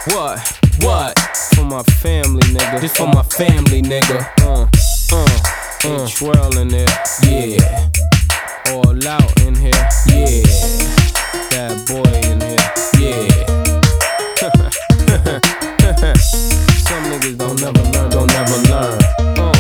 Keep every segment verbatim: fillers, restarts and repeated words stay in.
What? What? For my family, nigga. This for my family, nigga. Uh, uh, uh. Twirling there, yeah. All out in here, yeah. Bad boy in here, yeah. Some niggas don't never learn, don't never learn. Uh.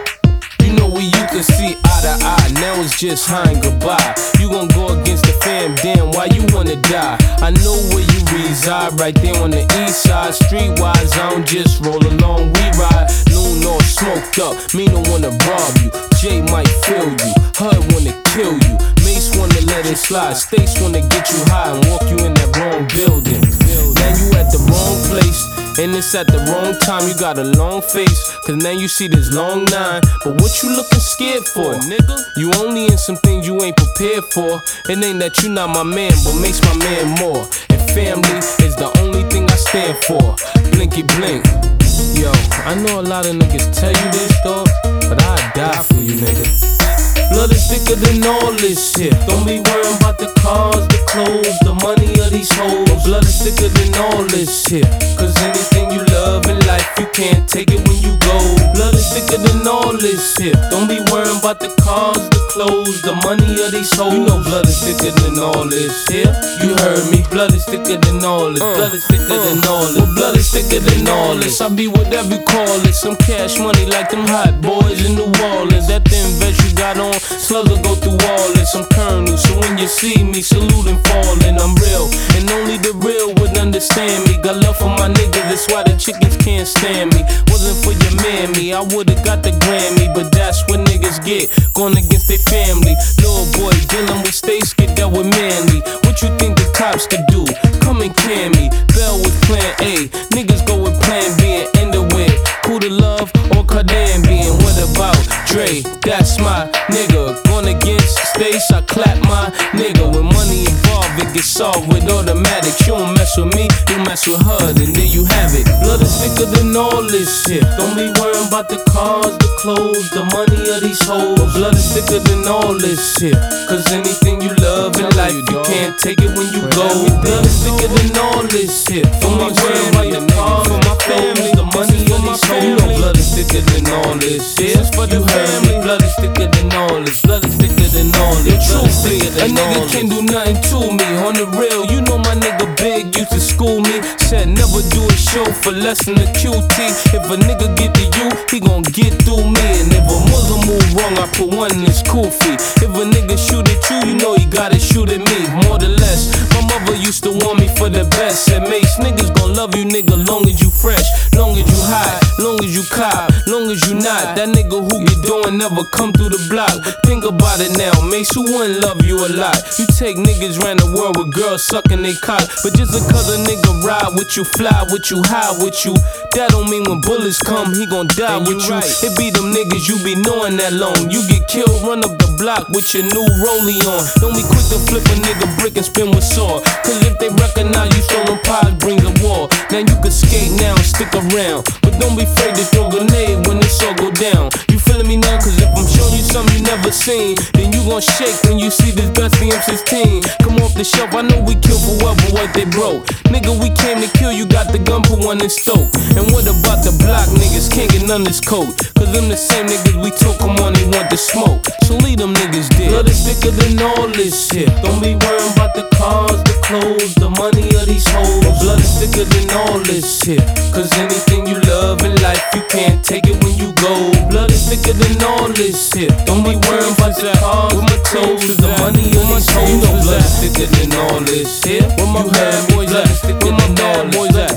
You know we used to see eye to eye, now it's just hi and goodbye. You gon' go against the fam, damn, why you wanna die? I know where you reside, right there on the east side. Streetwise, I don't just roll along, we ride. Noon all smoked up, me don't wanna rob you. Jay might feel you, Hud wanna kill you. Mace wanna let it slide, States wanna get you high and walk you in that wrong building. Now you at the wrong place, and it's at the wrong time. You got a long face, cause now you see this long nine. But what you looking scared for, nigga? You only in some things you ain't prepared for. It ain't that you not my man, but makes my man more. And family is the only thing I stand for. Blinky blink. Yo, I know a lot of niggas tell you this, dog, but I'd die for you, nigga. Blood is thicker than all this shit. Don't be worrying about the cars, the clothes, the money of these hoes. Blood is thicker than all this shit. Cause anything you love in life, you can't take it when you go. Blood is thicker than all this shit. Don't be worrying about the cars, the clothes, the money of these hoes. You know blood is thicker than all this shit. You heard me. Blood is thicker than all this. Blood is thicker than all this. Blood is thicker than all this. I be whatever you call it. Some cash money like them hot boys in New Orleans. That thin vest you got on, slugs will go through all this. I'm Colonel, so when you see me, salute and falling. I'm real, and only the real would understand me. Got love for my niggas, that's why the chickens can't stand me. Wasn't for your mammy, I would've got the Grammy, but that's what niggas get, going against their family. Little boy dealing with States, get that with Manly. What you think the cops could do? Come and can me. Bell with plan A, niggas go with plan B and end it with Who to Love or Cardan B. And what about Dre? That's my nigga. Going against States, I clap my nigga. When money involved, it gets solved with automatics. You don't mess with me, you mess with her, and there you have it. Blood is thicker than all this shit. Don't be worrying about the cars, the clothes, the money of these hoes. Blood is thicker than all this shit. Cause anything you love in life, you can't take it when you go. Blood is thicker than all this shit. Don't be worrying about the cars, for my family, the money of these hoes. You know blood is thicker than all this shit. You heard me. Blood is thicker than all this. Blood is thicker than all this. Truthfully, a nigga can't do nothing to me. On the real, you know my nigga Big used to school me. Said never do a show for less than a Q T. If a nigga get to you, he gon' get through me. And if a Muslim move wrong, I put one in his kufi. If a nigga shoot at you, you know he gotta shoot at me. More or less, my mother used to want me for the best. Said Mace, niggas gon' love you, nigga, long as you fresh, long as you high, long as you cop, long as you not. That nigga who get doing never come through the block. Think about it now, Mace, who wouldn't love you a lot? You take niggas round the world with girls sucking they cock, but just because a nigga ride with you, fly with you, high with you, that don't mean when bullets come, he gon' die with you. Right. It be them niggas you be knowing that long. You get killed, run up the block with your new rollie on. Don't be quick to flip a nigga brick and spin with sword. Cause if they recognize you stolen pies, brings a war. Now you can skate now and stick around, but don't be afraid to throw a grenade when this all go down. You feeling me now? Cause if I'm showing you something you never seen, then you gon' shake when you see this dusty M sixteen. Come off the shelf, I know we kill for what, but what they broke. Nigga, we came to kill, you got the gun, put one in stoke. And what about the block niggas, can't get none of this coat? Cause them the same niggas we took them on, they want the smoke. So leave them niggas dead. Blood is thicker than all this shit. Don't be worrying about the cars, the clothes, the money of these hoes. Blood is thicker than all this shit. Cause anything you love in life, you can't take it when you go. Blood is thicker than all this shit. Don't be worrying about the cars, the clothes, the money of these hoes. You know blood is thicker than all this shit. Where my bad boys at? Where my bad boys at?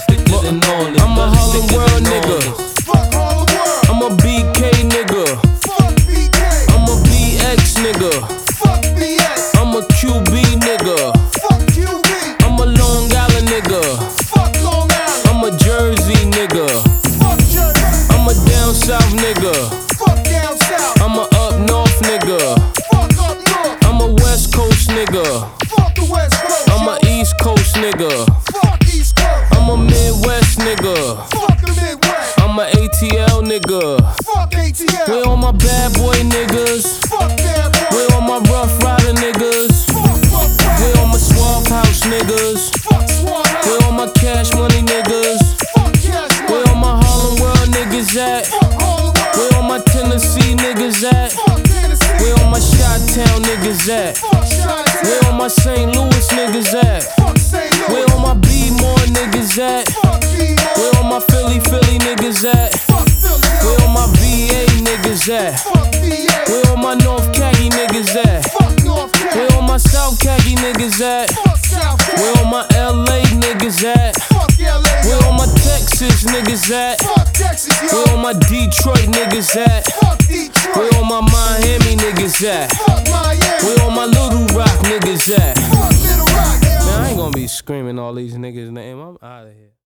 I'm a Harlem World nigga. Fuck Harlem World. I'm a B K nigga. Fuck B K. I'm a B X nigga. Fuck B X. I'm a Q B nigga. Fuck Q B. I'm a Long Island nigga. Fuck Long Island. I'm a Jersey nigga. Fuck Jersey. I'm a down south nigga. Fuck down south. I'm a up north nigga. Fuck up north. I'm a west coast nigga. Fuck the west coast. I'm a east coast nigga. Fuck east coast. I'm a Midwest nigga. Fuck the Midwest. I'm a A T L nigga. Fuck A T L. Where all my bad boy niggas? Fuck bad boy. Where all my rough rider niggas? Fuck fuck fuck. Where all my swamp house niggas? Fuck Swan. Where all my cash money niggas? my Saint Louis niggas at? Fuck Saint Louis. Where all my B-more niggas at? Fuck B-more. Where all my Philly, Philly niggas at? Fuck Philly. Where all my B A niggas at? Fuck B A. Where all my North Caggy niggas at? Fuck North Cali. Where all my South Caggy niggas at? Fuck South Cali. Where all my L A niggas at? Fuck L A. Where all my Texas niggas at? Fuck Texas, yo. Where all my Detroit niggas at? Fuck Detroit. Where all my Miami niggas at? Fuck Miami. Where all my Little Rock niggas at? Fuck Little Rock, yo. Man, I ain't gonna be screaming all these niggas' names. I'm out of here.